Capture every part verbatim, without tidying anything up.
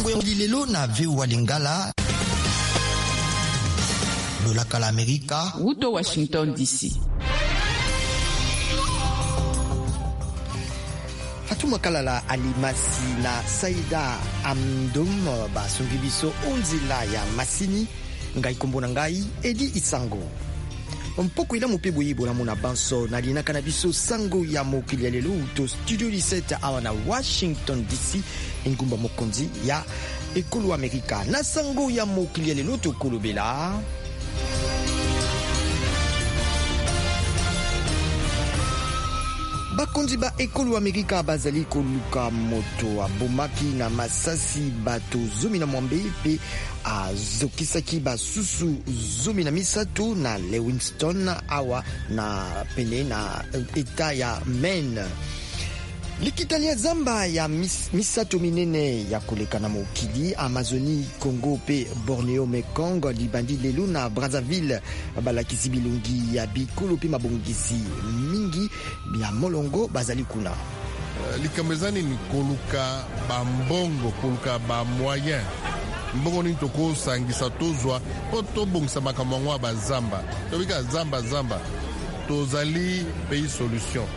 sango ya lelo na V O A Lingala lolaka la Amerika Wuto Washington D C. Fatuma Kalala Alimasi na Saida Amdom basungi biso onzila ya masini ngai kombo na ngai Edi Isango. Mpoko ila mupebu yibo na muna banso na linaka na biso sango ya mokili ya lelo to Studio dix-sept awa na Washington D C ngumba mokonzi ya ekolo Amerika. Na sango ya mokili ya lelo to kolobela bakonzi ba ekolo Amerika bazali koluka moto abomaki na masasi bato zomi na mwambe pe azokisaki basusu zomi na misato na Lewiston awa na pene na eta ya Maine. Likitalia zamba ya mis, misato minene ya koleka na mokili Amazonie, Congo pe Borneo Mekong libandi lelo na Brazzaville balakisi bilongi ya bikolo pe mabongisi mingi ya molongo bazali kuna. Uh, likamezani ni koluka bambongo koluka ba moyen mbongo ni toko sangisa tozwa poto bongisa makamangwa ba zamba tobika zamba zamba tozali pays solution.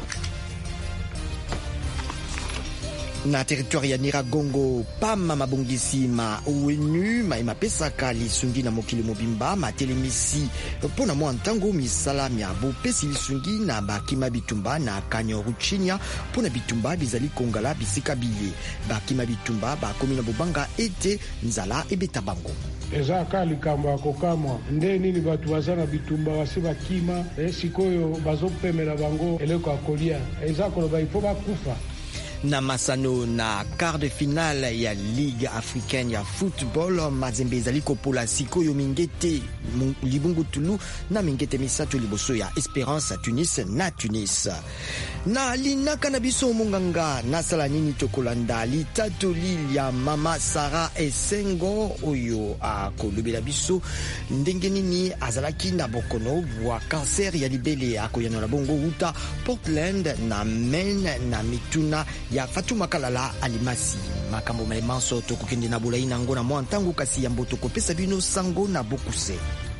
Na territoire ya Niragongo pama mabongisi ma O N U ma imapesaka lisungi na mokili mobimba matelemisi pona mwa ntango misala mya bopesi lisungi na bakima bitumba na kanyo ruchinya pona bitumba bizali kongala bisika biye bakima bitumba bakomi na bobanga ete nzala ebeta bango. Eza kali kamba kokamwa nde nini batu bazana bitumba wasi bakima e sikoyo bazopemela bango eleko akolia eza koloba ifo bakufa. Na masano na quart de finale ya Ligue africaine ya football Mazembe ezali kopola sikoyo mingete libungu tulu na mingete misato liboso ya Esperance Tunis na Tunis. Na linaka na biso monganga nasala nini tokolanda litatoli ya mama Sarah Esengo oyo akolobela biso ndenge nini azalaki na bokono wa cancer ya libele akoyana na bongo uta Portland na Maine na mituna ya Fatuma Kalala Alimasi. Makambo malemanso tokokende na bolayi nango na mwa ntango kasi ya mboto kopesa bino sango na bokuse.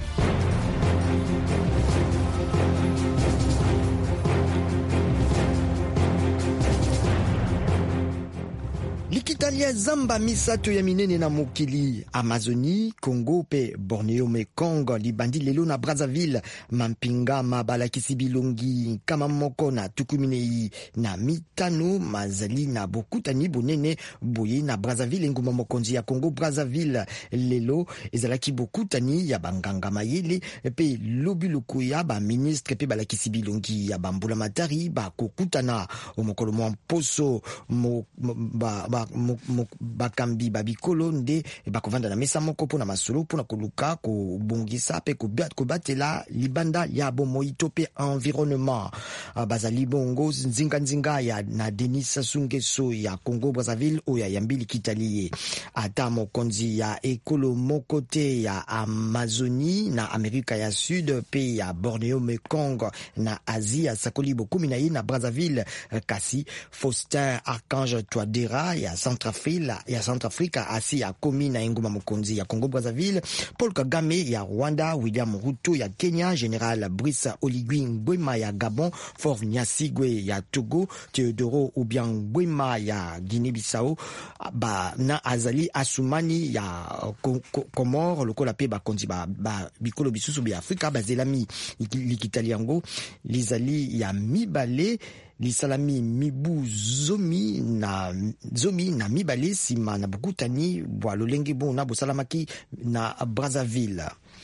Likitalia zamba misato ya minene na mokili Amazonie, Congo pe Borneo Mekong libandi lelo na Brazzaville mampinga mabalakisi bilongi kama moko na tukuminei na mitano mazali na bokutani bonene boye na Brazzaville nguma mokonzi ya Congo Brazzaville lelo ezalaki bokutani ya banganga mayele pe lobiluku ya ba ministre pe balakisi bilongi ya bambula matari ba kokutana omokolo mwa poso mo, ba, ba bakambi babikolo nde bakovanda na mesa moko pona masolo pona koluka kobongisa pe kobatela libanda ya bomoito pe environnement. Bazali bongo nzinga nzinga ya na Denis Sassou Nguesso ya Congo Brazzaville oya yambili kitalie ata mokonzi ya ekolo mokote ya Amazonie na Amerika ya Sud pe ya Borneo Mekong na Asia sakolibo kumi na ine na Brazzaville kasi Faustin Archange Touadéra ya Centrafrique ya Centrafrique asi ya komi na nguma mokonzi ya Congo Brazzaville, Paul Kagame ya Rwanda, William Ruto ya Kenya, General Brice Oligui Nguema ya Gabon, Faure Nyasigwe ya Togo, Teodoro Obiang Nguema ya Guinée-Bissau ba na Azali Assoumani ya Comore lokola pe bakonzi ba, ba bikolo bisusu bi Afrika bazelami likitali yango lizali ya mibale lisalami mibu zomi na zomi na mibale sima na bukutani bwa lolenge bon na bosalamaki na Brazzaville.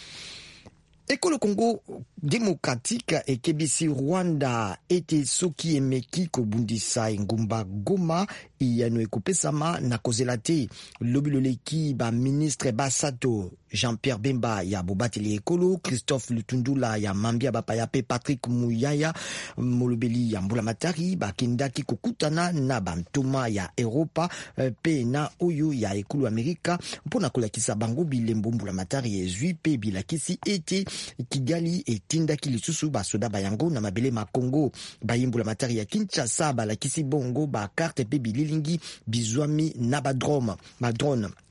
Ekolo Congo démocratique ekebisi Rwanda ete soki emeki kobundisa ngumba Goma iyano ekopesama na kozela te lobiloleki ba ministre basato Jean-Pierre Bemba ya bobateli ekolo, Christophe Lutundula ya Mambia Bapaya pe Patrick Muyaya molobeli ya Mbula Matari bakendaki kokutana na bantoma ya Europa pe na oyo ya ekolo Amerika mpona kolakisa bango bilembo Mbula Matari ezwi pe bilakisi ete Kigali etindaki lisusu basoda bayango na mabele ma Congo bayimbula Matari ya Kinshasa balakisi bongo ba carte pe bililingi bizwami na ba drone ma drone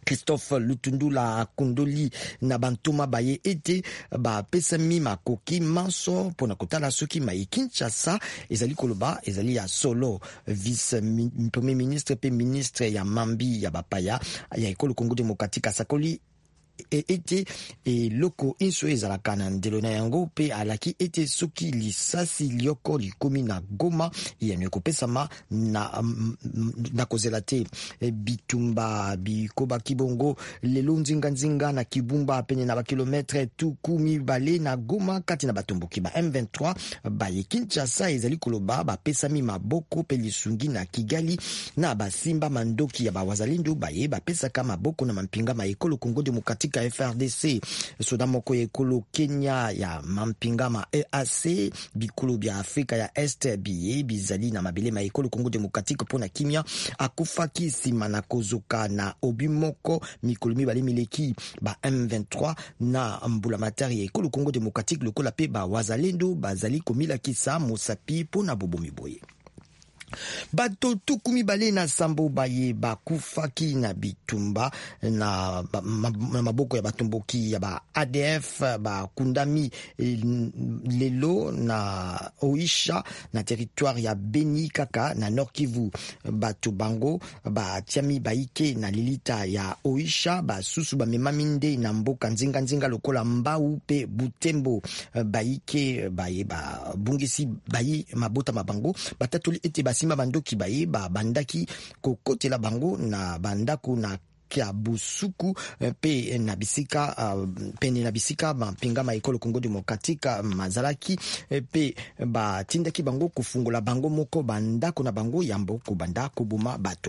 Christophe Lutundula Kondoli na bantuma baye ete ba pesami makoki manso pona kotala soki mai Kinshasa ezali koloba ezali ya solo vice premier ministre pe ministre ya mambi ya bapaya ya ekolo Congo Démocratique asakoli ete e loko inso ezalaka na ndelo na yango pe alaki ete soki lisasi lioko likomi na Goma yano ekopesama na, na kozela te e bitumba bikoba kibongo lelo nzinga nzinga na Kibumba penye na bakilometre tuku mibale na Goma kati na batomboki ba M vingt-trois baye Kinshasa ezali koloba bapesami maboko pe lisungi na Kigali na basimba mandoki ya bawazalindo baye bapesaka maboko na mampinga ma ekolo Congo Démocratique F R D C soda moko ya ekolo Kenya ya mampinga ma E A C bikolo bya Afrika ya Este biye bizali na mabele ma ekolo Congo Démocratique pona kimia akufaki sima na kozoka na obimoko mikolo mibale mileki ba M vingt-trois na mbula matari ya ekolo Congo Démocratique lokola pe ba wazalendo bazali komila kisa mosapi pona bobomi boye. Bato tuku mibale na sambo baye bakufaki na bitumba na maboko ya batomboki ya ba A D F bakundami lelo na Oisha na territoire ya Beni kaka na Nord Kivu. Bato bango ba tiami baike na lilita ya Oisha basusu bamemaminde na mboka nzinga nzinga lokola Mbau pe Butembo baike baye ba bungisi baye mabota mabango batatoli ete simba bandoki baye ba bandaki kokotela bango na bandako na kia busuku pe na bisika uh, pene na bisika mampinga ma ekolo Congo Démocratique mazalaki pe ba tindaki bango kufungola bango moko bandako na bango yambo ko bandako buma bato.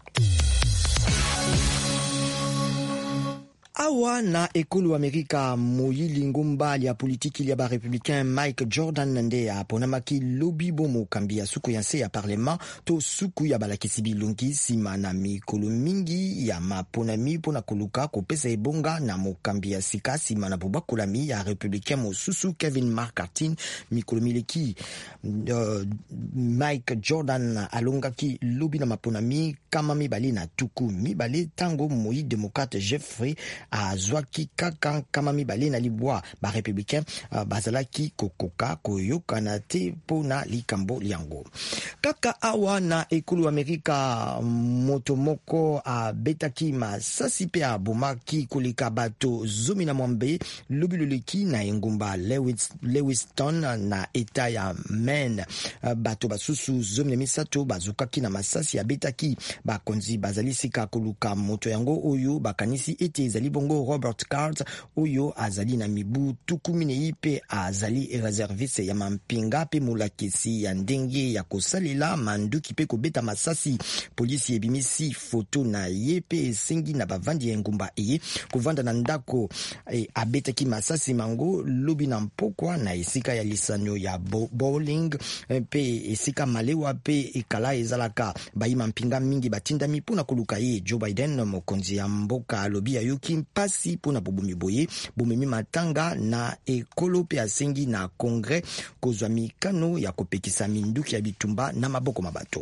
Awa na ekolo Amerika moyili ngomba ya politiki ya ba républicain Mike Jordan nde aponamaki lobi bomo kambi ya suku ya nse ya parlement to suku ya balakisi bilongi sima na mikolo mingi ya maponami pona koluka kopesa ebonga na mokambi ya sika sima na bobakolami ya républicain mosusu Kevin McCarthy mikolo mileki. uh, Mike Jordan alongaki lobi na maponami kama mibale na tuku mibale tango moyi démocrate Jeffrey azwaki kaka kama mibale na libwa ba républicain uh, bazalaki kokoka koyokana te pona likambo liango. Kaka awa na ekolo Amerika moto moko abetaki masasi pe abomaki koleka bato zomi na mwambe lobiloleki na engumba Lewis, Lewiston na eta ya Maine. Uh, bato basusu zomi na misato bazukaki na masasi abetaki bakonzi bazali sika koluka moto yango oyo bakanisi ete ezali bongo Robert Card oyo azali na mibu tukumi ne ipe azali reserviste ya mampinga pe mulakisi ya ndenge ya kosalela manduki pe kobeta masasi. Polisi ebimisi foto na ye pe esengi na bavandi ya ngumba eye kovanda na ndako e, abetaki masasi mango lobi na mpokwa na esika ya lisano ya bo, bowling pe esika malewa pe ekala ezalaka bayi mampinga mingi batindami pona koluka ye. Joe Biden mokonzi ya mboka alobi ya yoki mpasi pona bobomi boye bomemi matanga na ekolo pe asengi na kongre kozwa mikano ya kopekisa minduki ya bitumba na maboko mabato.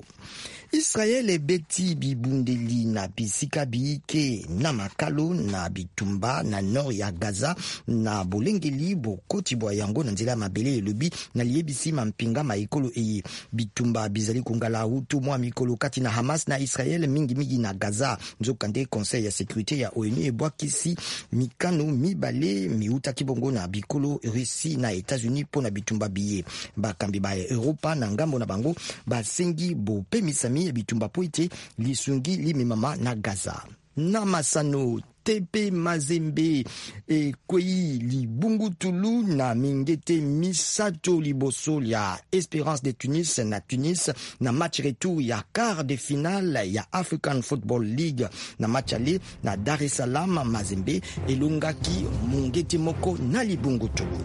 Israel ebeti bibundeli na bisika biike na makalo na bitumba na nord ya Gaza na bolengeli bokoti bwa yango na nzela ya mabele elobi na liebisi mampinga ma ekolo eye bitumba bizali kongala hutu mwa mikolo kati na Hamas na Israel mingi mingi na Gaza. Nzokande conseil ya sécurité ya O N U ebwakisi mikano mibale miuta kibongo na bikolo Russie na États-Unis pona bitumba biye bakambi ba Europa na ngambo na bango basengi bopemisami bitumba poite lisungi limemama na Gaza. Na Masano Tepe Mazembe e kwei libungutulu na mingete misato liboso ya Espérance de Tunis na Tunis na match retour ya quart de finale ya African Football League. Na match ale na Dar es Salaam Mazembe elongaki mungete moko na libungutulu.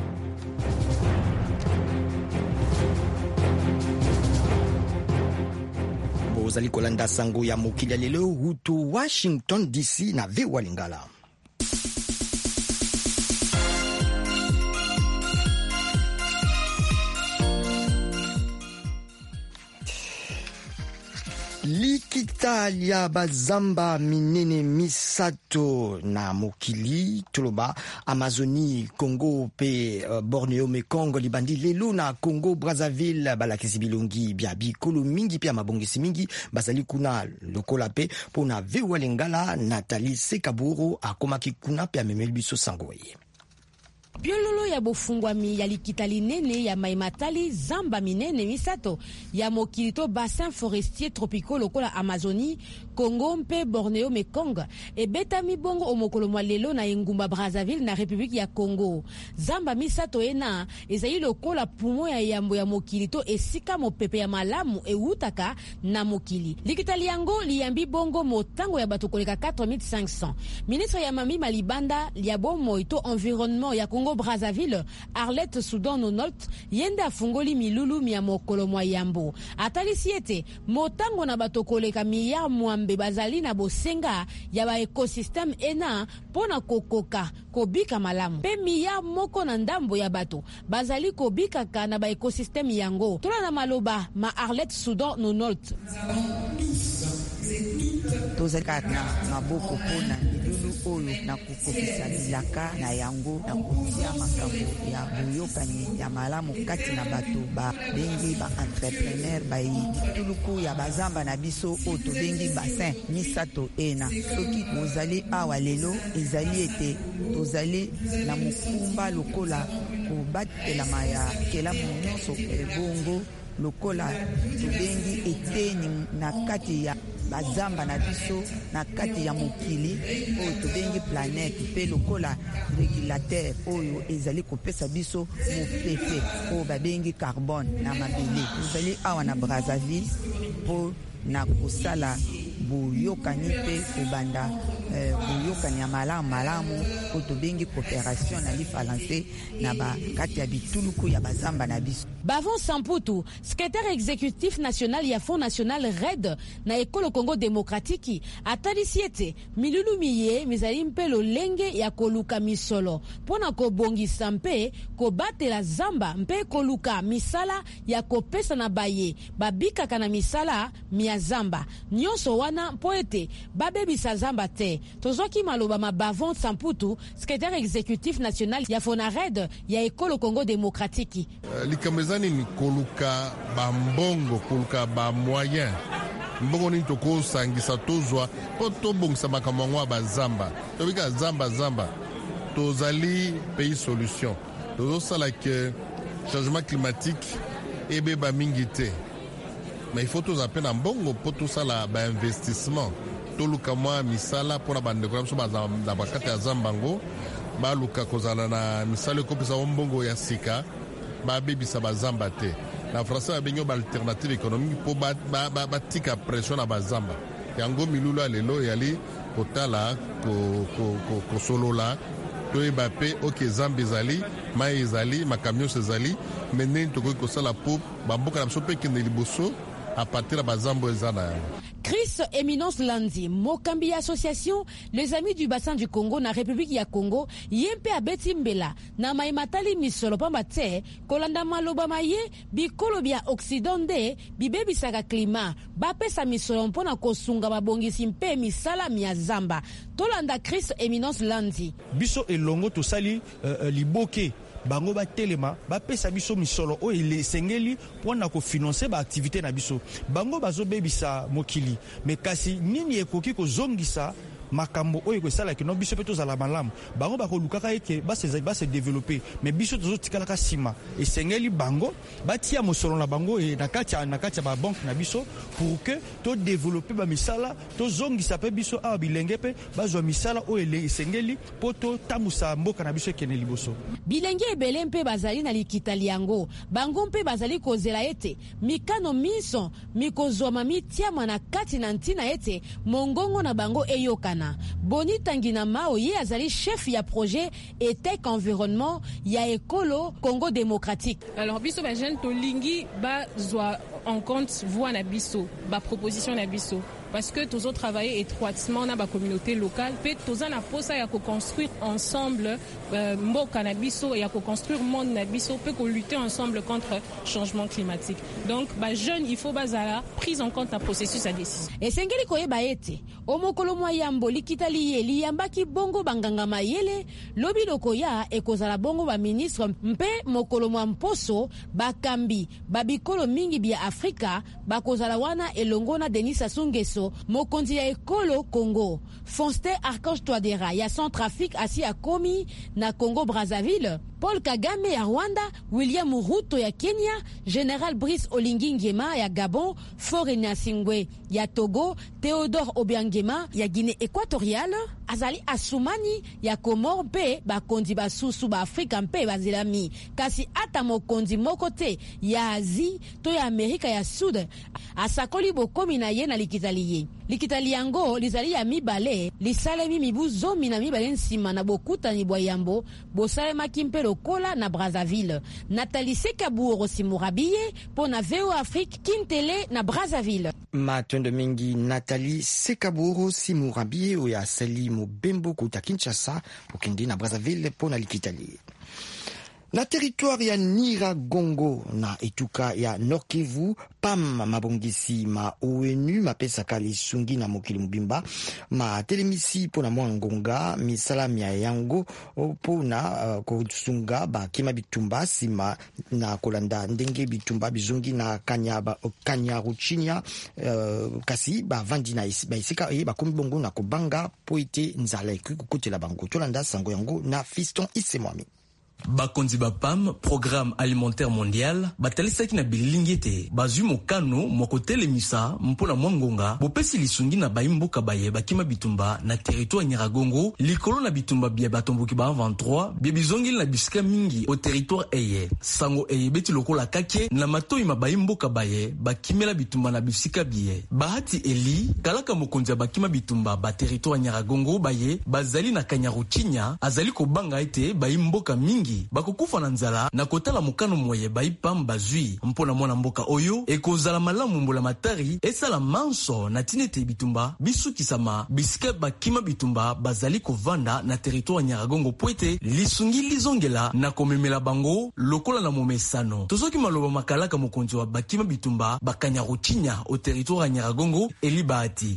Ozali kolanda sango ya mokili lelo hutu Washington D C na V O A Lingala. likita lia bazamba minene misato na mokili toloba Amazonie, Congo pe uh, Borneo Mekongo libandi lelo na Congo Brazzaville balakisi bilongi bia bikolo mingi pia mabongisi mingi basali kuna lokola pe pona vewa lingala Nathalie Sekaburo akomaki kuna pia memeli biso sangoye. Biololo ya bofungwami ya likita linene ya maimatali zamba minene misato ya mokilito bassin forestier tropicaux lokola Amazonie, Congo mpe Borneo Mekong ebetami bongo omokolo mwa lelo na engumba Brazzaville na République ya Congo. Zamba misato ena ezali lokola pumo ya yambo ya mokilito esika mopepe ya malamu eutaka na mokili. Likita liango liyambi bongo motango ya bato koleka quatre mille cinq cents. Ministre ya mami malibanda liabo moito environnement ya Congo Brazzaville Arlette Soudan Nonolt yende afungoli milulu mia mokolo mwa yambo. Atalisi ete motango na bato koleka miya mwambe bazali na bosenga ya ba ekosystem ena pona kokoka kobika malamu. Pe miya moko na ndambo ya bato bazali kobika ka na ba ekosystem yango. Tola na maloba ma Arlette Soudan Nonolt. Tozaka na maboko pona milulu oyo na kukopisa bilaka na yango na kutia makambo ya boyokani ya malamu kati na bato ba bengi ba entrepreneur ba tuluku ya bazamba na biso oyo tobengi bassin misato ena. Soki mozali awa lelo ezali ete tozali na mokumba lokola kobatela maya kelamu nyonso ebongo lokola tobengi eteni na kati ya bazamba na biso na kati ya mokili oyo tobengi planète pe lokola régulateur oyo ezali kopesa biso mopepe oyo babengi carbone na mabele. Ezali awa na Brazzaville po na kosala boyokani pe kobanda eh, boyokani ya malamu malamu oyo tobengi coopération na lifalanse na bakati ya bituluku ya bazamba na biso. Bavon Samputu, secrétaire exécutif national ya Fonds national R E D na ekolo Congo démocratique, atalisi ete milulu miye mizali mpe lolenge ya koluka misolo pona kobongisa mpe kobatela zamba mpe koluka misala ya kopesa na baye babikaka na misala mia zamba nyonso wana mpo ete babebisa zamba te. Tozoki maloba ma Bavon Samputu, secrétaire exécutif national ya FONARED ya ekolo Congo démocratique. Uh, Zani ni koluka ba mbongo, koluka ba moyen. Mbongo ni toko sangisa tozwa, po to bongisa makamangwa ba zamba. Tobika zamba zamba. Tozali pays solution. Tozo sala que changement climatique ebe ba mingite. Mais il faut tous appeler un mbongo pour tout ça là ba investissement. Toluka mwa misala pour ba ndeko so ba zamba ba kata zambango. Ba luka kozala na misala ko pesa mbongo ya sika. Ba bebisa bazamba te. La France a benyo ba alternative économique pour ba ba ba, ba tika pression na bazamba. Yango milula lelo yali kotala ko ko ko, ko solola to ebape OK zambi zali mai zali makamyo sezali menen to ko sala pop ba mboka na sope kende liboso à partir de bazambo ezana. Chris Eminence Landi, Mokambi Association, les amis du bassin du Congo na République ya Congo, yempe abeti mbela, na maimatali misolo pamba te, kolanda maloba maye, bikolo bia Occidente, bibebi saga klima, bapesa misolo mpona kosunga babongisi mpe misala mia zamba. Tolanda Chris Eminence Landi. Biso elongo to sali uh, liboke. Bango ba telema ba pesa biso misolo o ele sengeli pona ko financer ba activité na biso bango bazo bebisa mokili me kasi nini ekoki ko zongisa makambo oyo ko sala kino biso peto za la malamu bango ba ko lukaka eke ba se ba se développer mais biso tozo tikala ka sima e sengeli bango ba tia mosolo na bango e na kati na kati ba banque na biso pour que to développer ba misala to zongisa pe biso a bilenge pe ba zo misala o ele sengeli poto tamusa mboka na biso kene liboso bilenge ebele mpe bazali na likita liango bango mpe bazali kozela ete mikano miso mikozoma mitia mwana kati na ntina ete mongongo na bango eyokana. Boni Tangina Mao ye azali chef ya projet et tech environnement ya ekolo Congo démocratique. Alors biso ba jeune to lingi ba zwa en compte voix na biso ba proposition na biso parce que tous travailler étroitement dans la communauté locale, peut tous en apposer à construire ensemble mboka na biso et à construire monde na biso, peut lutter ensemble contre le changement climatique. Donc ba jeune il faut bazala prise en compte un processus à décision. Et sengeli koyeba ete omokolo mwa yambo likitali ye liyambaki bongo banganga mayele lobi lokoya ekozala bongo ba ministre mpe mokolo mwa mposo bakambi babikolo mingi bia Afrika bakozala wana elongo na Denis Sassou Nguesso mokonzi ya ekolo Congo. Fonste Archange Touadéra ya Centrafrique asi ya komi na Congo Brazzaville. Paul Kagame ya Rwanda, William Ruto ya Kenya, General Brice Oligui Nguema ya Gabon, Faure Gnassingbé ya Togo, Théodore Obiang Nguema ya Guinée équatoriale, Azali Assoumani ya Comore mpe bakonzi basusu ba Afrika mpe bazilami. Kasi ata mokonzi mokote ya Asie to ya Amerika ya Sud asakoli bokomi na ye na likitali ye. Likitali yango lizali ya mibale lisalemi mibu zomi na mibale nsima na bokutani bwa yambo bosalemaki mpe lokola na Brazzaville. Nathalie Sekaburo Simurabiye po na V O Afrique Kintele na Brazzaville. Matendo mingi Nathalie Sekaburo Simurabiye oya sali mobembo kuta Kinshasa ukindi na Brazzaville po na likitali. Na territoire ya Nyiragongo na etuka ya Nord Kivu, P A M mabongisi ma O N U mapesaka lisungi na mokili mobimba ma telemisi pona mwangonga misalami ya yango pona uh, kosunga ba kima bitumba sima na kolanda ndenge bitumba bizungi na kanyaba kanyaruchinya uh, kasi ba vandi na isi ba isika e ba kombongo na kobanga poite nzala ikukutela bango tolanda sango yango na Fiston Isemwami. Bakonzi ba P A M, Programme Alimentaire Mondial, batalisaki na bilingi ete bazwi mokano mokotele misa mpona mwangonga bopesi lisungi na baimboka baye bakima bitumba na territoire Nyiragongo likolo na bitumba bia batomboki ba vingt-trois bia bizongeli na bisika mingi au territoire eye sango eye beti lokola kake na matoi ma baimboka baye bakimela bitumba na bisika bie Bahati Eli kalaka mokonzi bakima bitumba ba territoire Nyiragongo baye bazali na Kanyaruchinya azali kobanga ete baimboka mingi bakokufa na nzala na kotala mokano moye baipam bazwi mpona mwana mboka oyo ekozala malamu mbola matari esala manso na tinete bitumba bisukisama bisika bakima bitumba bazali kovanda na territoire Nyiragongo poete lisungi lizongela na komemela bango lokola na momesano tozoki maloba makalaka mokonzi wa bakima bitumba Bakanyaruchinya au territoire Nyiragongo Eli Bahati.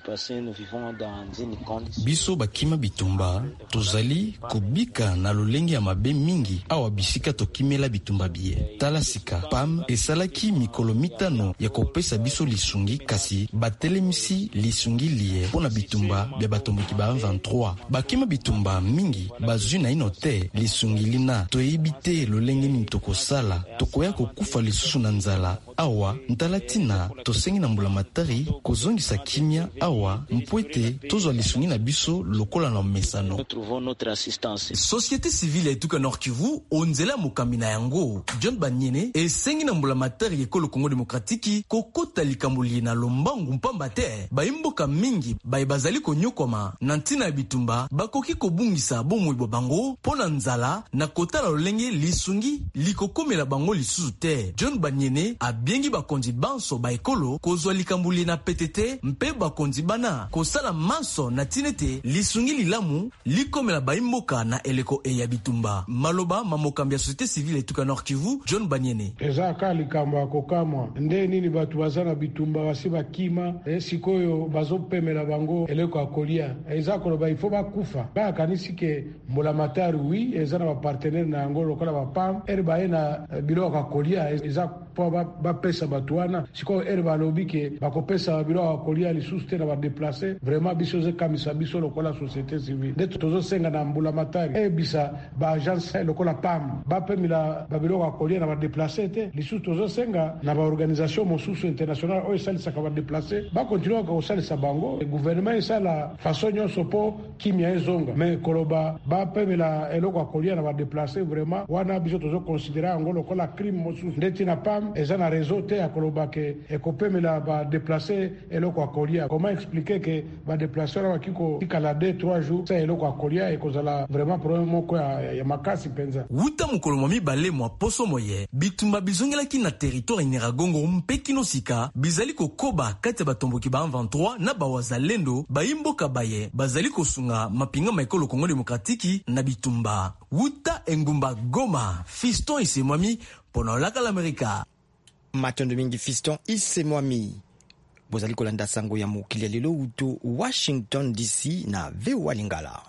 Biso bakima bitumba tozali kobika na lolenge ya mabe mingi awa bisika tokimela bitumba bie tala sika P A M esalaki mikolo mitano ya kopesa biso lisungi kasi batelemisi lisungi lie pona bitumba bia batomboki ba vingt-trois bakima bitumba mingi bazwi na ino te lisungi lina toyebi te lolenge nini tokosala tokoya kokufa lisusu na nzala awa ntalatina tosengi na mbula matari kozongisa kimia awa mpwete tozwa lisungi na biso lokola na mesano. Société civile etuka Nord Kivu onzela mokambi na yango John Banyene esengi na mbula matari ekolo Congo Demokratiki kokota likamboli na lombangu mpamba te baimboka mingi baye bazali konyokoma na ntina ya bitumba bakoki kobungisa bomoi bango pona nzala na kotala lolenge lisungi likokomela bango lisusu te. John Banyene abiengi bakonzi banso ba ekolo kozwa likamboli na P T T mpe bakonzi bana kosala manso na tinete lisungi lilamu likomela baimboka na eleko eya bitumba. Maloba mamokambi ya société civile etuka Nord Kivu John Banyene eza kali kamba kokamwa nde nini batu bazana bitumba basi bakima e sikoyo bazopemela bango eleko akolia eza koloba ifo bakufa ba kanisi ke mbola matari wi eza na ba partenaire na yango lokola ba P A M er ba ena biloko akolia eza po ba, ba pesa batuana sikoyo er ba lobi ke bakopesa biloko akolia lisusu te na ba déplacer vraiment biso ze kamisa biso lokola société civile nde tozo senga na mbola matari e bisa ba agence lokola P A M bapemila babiloko akolia na badeplace te lisusu tozosenga na baorganisation mosusu international oyo esalisaka badeplace bakontinua kosalisa bango gouvernement esala façon nyonso mpo kimia ezonga me koloba bapemela eloko akolia na badeplace vraiment wana biso tozokonsidera yango lokola crime mosusu nde tina P A M femme eza na réseau te akoloba ke ekopemela badeplace eloko akolia. Comment expliquer ke badeplace wana bakiko tikala deux trois jours sa eloko akolia ekozala vraiment problème moko ya, ya makasi penza. Wuta mukolo mwa mibale mwa poso moye bitumba bizongelaki na territoire Nyiragongo mpe kino sika bizali kokoba kati ya batomboki ba vingt-trois na bawazalendo bayimboka baye bazali kosunga mapinga maekolo Kongo Demokratiki na bitumba. Wuta engumba Goma, Fiston Isemwami pona olaka l'Amerika. Matondo mingi Fiston Isemwami. Bozali kolanda sango ya mokili ya lelo uto Washington D C na V O A Lingala.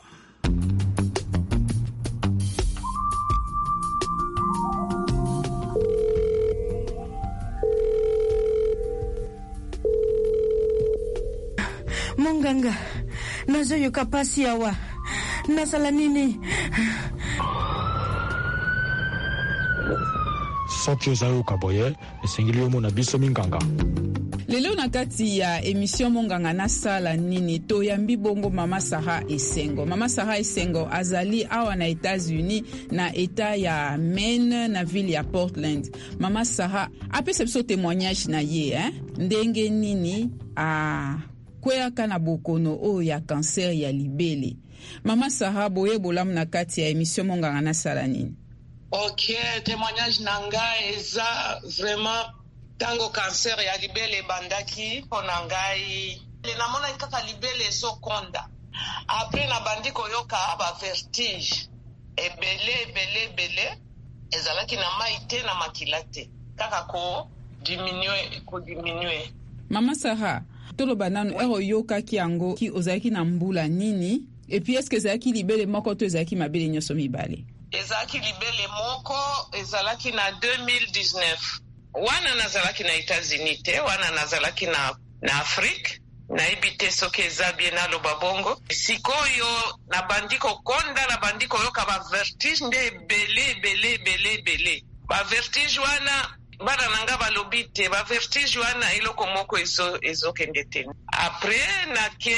Monganga, nazoyoka pasi awa. Nasala nini? Soki ozayoka boye, esengeli yo mona biso minganga. Lelo na kati ya emission Monganga nasala nini toyambi bongo Mama Sarah Esengo. Mama Sarah Esengo azali awa na États-Unis na eta ya Maine na ville ya Portland. Mama Sarah apesa biso témoignage na ye, hein? Ndenge nini a kweyaka na bokono o ya cancer ya libele. Mama Sarah boye bolam na kati ya emission Monganga nasala nini. Ok, témoignage nanga eza vraiment tango cancer ya libele bandaki pona ngai namona kaka libele ezokonda. Après na bandi koyoka ba vertige ebele ebele ebele ezalaki na mai te na makila te kaka ko diminue ko diminue. Mama Sarah toloba nanu ero yoka ki yango ki ozaki na mbula nini et puis est-ce que ezalaki libele moko to ezalaki mabele nyoso mibale? Ezalaki libele moko ezalaki na deux mille dix-neuf. Wana nazalaki na États-Unis te, wana nazalaki na na Afrique, na ibite soke eza bien na lobabongo. Sikoyo na bandiko konda na bandiko yoka ba vertige nde bele bele bele bele. Ba vertige wana bana nanga balobi te, ba vertige wana iloko moko ezo ezo kendete. Après na ke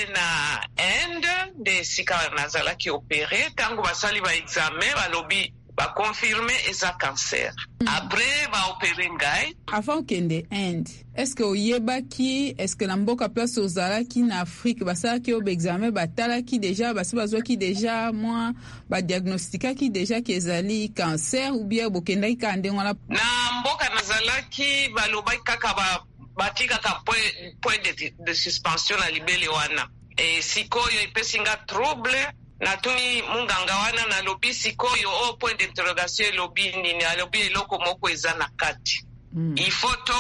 na Inde de sika nazalaki opéré, tango basali ba examen balobi ba confirmer eza cancer. Après ba opérer ngai. Avant kende Inde, est-ce que oyebaki, est-ce que na mboka place ozalaki na Afrique basalaki o examen batalaki déjà basi bazwaki déjà moi ba diagnostikaki déjà ki ezali cancer ou bien bokendaki ka ndengo na na mboka nazalaki balobaki kaka ba batika ka point point de, de suspension na libele wana. Et sikoyo ipesinga trouble na tuni munganga wana na lobi sikoyo o point d'interrogation lobi nini alobi eloko moko eza na kati. Mm. Ifoto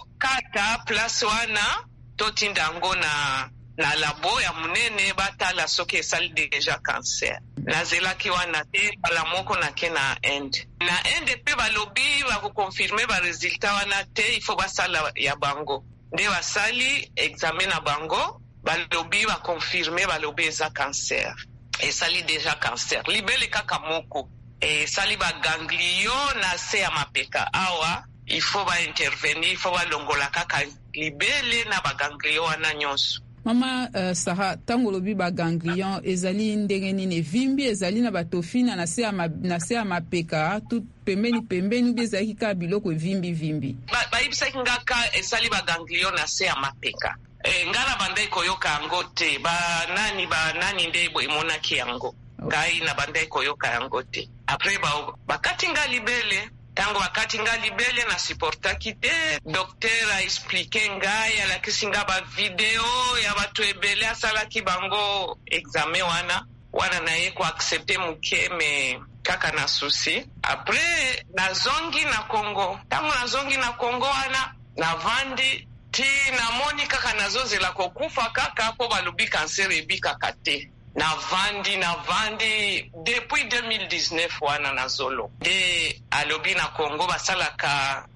kata place wana totindango na na labo ya munene batala soki esali deja cancer. Nazelaki wana te bala moko na ke na Inde. Na Inde pe balobi bakokonfirme ba resultat wana te ifo basala ya bango. Nde basali examen na bango balobi bakonfirme balobi eza cancer. Et sali déjà cancer. Libele kaka moko. Et sali ba ganglion na se ya mapeka. Awa, il faut ba intervenir, il faut ba longola kaka libele na ba ganglion wana nyonso. Mama uh, Sarah, tango lobi ba ganglion ezali ndenge nini vimbi ezali na batofina na se ya ma, na se ya mapeka tout pembeni pembeni bezaki ka biloko vimbi vimbi. Ba ba ibisaki ngaka ezali ba ganglion na se ya mapeka. E, ngala bandai koyoka yango te ba nani ba nani nde boimonaki yango ngai na bandai koyoka yango te. Après ba bakati nga libele tango bakati nga libele na supportaki te docteur a expliqué ngai alakisi nga ba video ya batu ebele asalaki bango examen wana wana na ye ko accepter muke me kaka na souci. Après nazongi na Congo tango nazongi na Congo wana na vandi ti namoni kaka nazozela kokufa kaka po balobi cancer ebi kaka te. Na vandi na vandi depuis deux mille dix-neuf wana nazolo. De alobi na Congo basalaka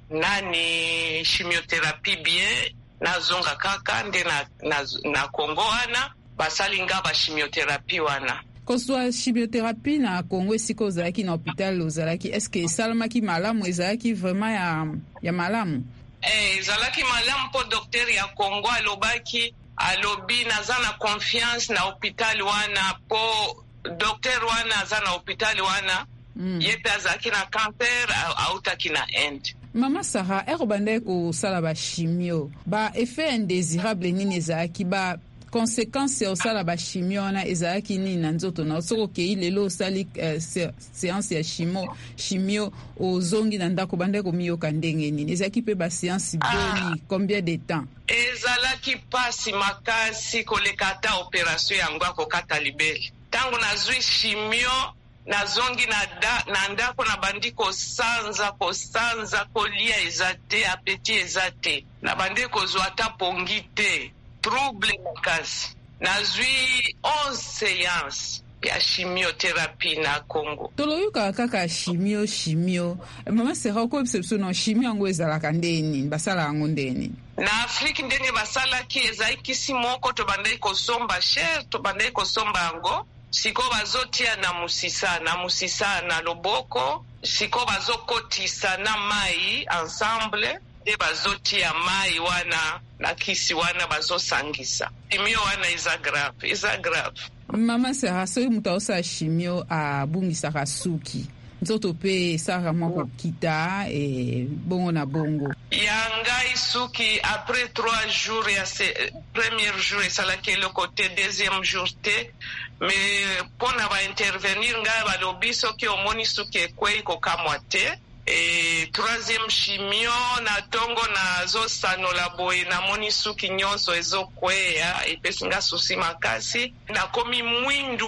nani chimiothérapie bien nazonga kaka nde na, na, na Congo wana basalinga ba chimiothérapie wana. Koswa chimiothérapie na Congo esiko ozalaki na hôpital ozalaki est-ce que esalamaki malamu ezalaki vraiment ya, ya malamu? Eh, ezalaki malamu po docteur ya Congo alobaki alobi naza na confiance na hôpital wana po docteur wana aza na hôpital wana mm. Yepe azalaki na cancer autaki na Inde. Mama Sarah, ero bande ko sala ba chimio ba effet indésirable nini ezalaki ba conséquence ya osala ba chimio wana ezalaki nini na nzoto na soko kei lelo osali uh, séance ya chimio chimio ozongi na ndako bande ko miyoka ndenge nini ezalaki pe ba séance boni ah. Combien de temps? Ezalaki pasi makasi koleka ata opération yango akokata libeli tango nazwi chimio nazongi na, da, na ndako na bandi kosanza kosanza kolia eza te apeti eza te na bandi kozwa ata pongi te trouble makasi nazwi onze séances ya chimiothérapie na Congo. Toloyoka kaka chimio chimio Mama Sarah ko biso no chimio yango ezalaka ndeni basala yango ndeni na Afrique ndenge basalaki ezaikisi moko to bandai kosomba cher to bandai kosomba yango siko bazotia na musisa na musisa na loboko siko bazokotisa na mai ensemble de bazotia mai wana na kisi wana bazosangisa chimio wana isa grave isa grave. Mama Sarah so muta osa chimio a bungisaka suki nzoto pe saka moko kita e bongo na bongo yangai suki après trois jours ya se premier jour esalaki le côté deuxième jour te mais pona ba intervenir ngai balobi soki omoni suki ekwei kokamwa te e troisième chimio na tongo na zo sanola boye na moni suki nyonso ezokweya epesi nga susi makasi na komi mwindu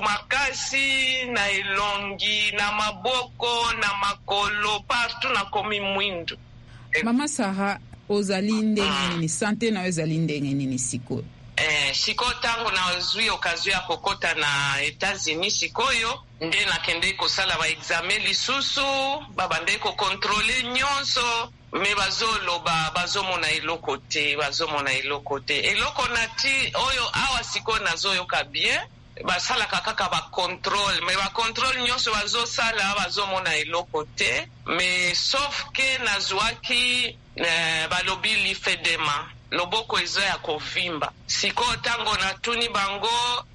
makasi na elongi na maboko na makolo partout na komi mwindu. Mama Sarah ozali ndenge nini sante na ozali ndenge nini siko? Eh, siko tango na zui occasion ya kokota na États-Unis sikoyo nde nakende kosala ba examen lisusu babande ko contrôler nyonso me bazoloba bazomona eloko te bazomona eloko te eloko nati oyo awa siko nazoyoka bien basalaka kaka ba contrôle me ba contrôle nyonso bazosala bazomona eloko te me sauf que nazwaki eh, balobi lipedema loboko ezo ya kovimba siko tango natuni bango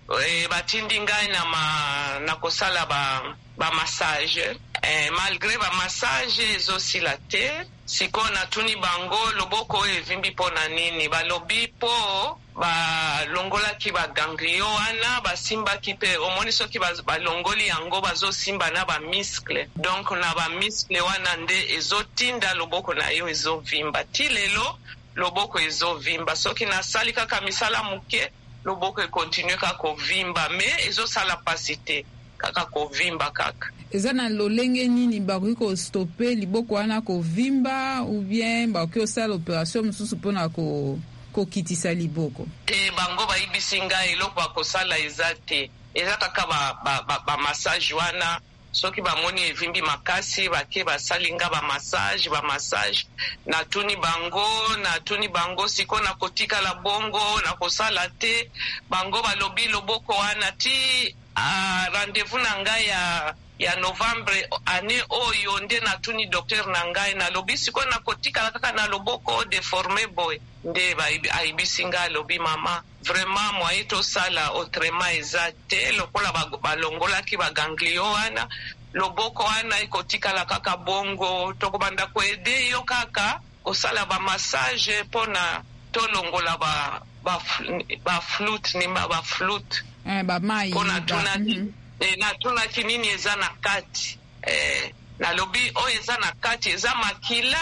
e, batindi ngai na, ma, na kosala ba, ba massage e, malgré ba massage ezosila te siko natuni bango loboko oyo evimbi mpo na nini balobi po balongolaki baganglio wana basimbaki mpe omoni soki balongoli yango bazosimba na bamiskle donc na bamiskle wana nde ezotinda loboko na yo ezovimba ti lelo loboko ezovimba soki nasali kaka misala muke loboko ekontinue kaka kovimba me ezosala pasi te kaka kovimba kaka. Eza na lolenge nini bakoki kostope liboko wana kovimba ou bien bakoki osala opération mosusu mpona kokitisa liboko? Te bango bayibisi ngai eloko bakosala eza te eza kaka bamassage ba, ba wana soki bamoni evimbi makasi bake basalinga ba massage ba massage natuni bango natuni bango siko na kotikala bongo na kosala te bango balobi loboko wana ti uh, rendez-vous na ngai ya ya Novembre ane oyo nde natuni docteur na ngai na lobi siko na kotikala kaka na loboko deformé boy nde ayibisi ngai lobi mama vraiment moi tosala autrement eza te lokola balongolaki baganglio wana loboko wana ekotikala kaka bongo tokobanda koede yo kaka kosala bamassage mpona tolongola ba, ba, ba flute nima ba flute eh, bamai mpona tunaki mm -hmm. E, natunaki nini eza na kati eh, nalobi oyo eza na kati eza makila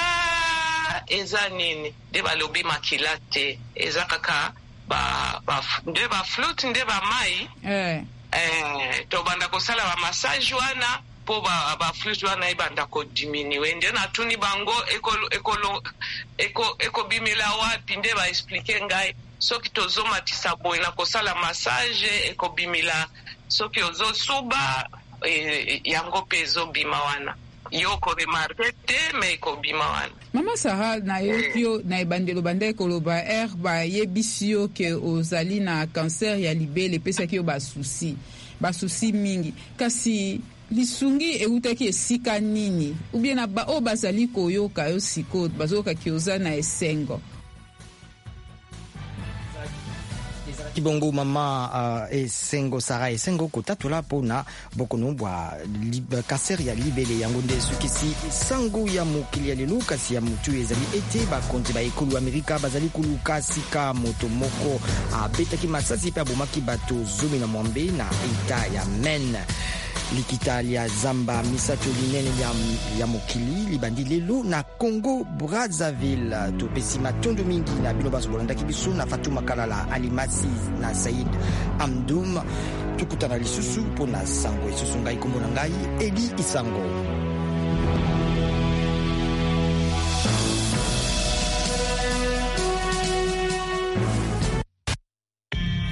eza nini nde balobi makila te eza kaka ba, ba, nde baflute nde bamai eh. Eh, tobanda kosala bamassage wana mpo baflute wana ebanda kodiminue nde natuni bango ekobimela eko, eko, eko wapi nde baexplike ngai soki tozomatisa boye na kosala massage ekobimela soki ozosuba e, yango mpe ezobima wana yo koremarke te me ekobima wana. Mama Sarah na yoki yo na ebandelo banda ekoloba er bayebisi yo ke ozali na cancer ya libele epesaki yo basusi basusi mingi kasi lisungi eutaki esika nini ubie na ba oyo bazali koyoka yo siko bazoyoka ki oza na esengo? kibongo mama uh, esengo sara esengo kotatola pona bokono bwa kansere ya libele yango nde sukisi sango ya mokili ya lelo kasi ya mutu ezali ete bakonzi ba ekolo amerika bazali koluka sika moto moko abetaki masasi pe abomaki bato zomi na mwambe na eta ya Maine. Likita lia zamba misato linene ya, ya mokili libandi lelo na Congo Brazzaville. Topesi matondo mingi na bino baso bolanda kibiso na Fatuma Kalala Alimasi na Said Amdoum. Tukutana lisusu pona sango isusu ngai kombo na ngai Eli Isango.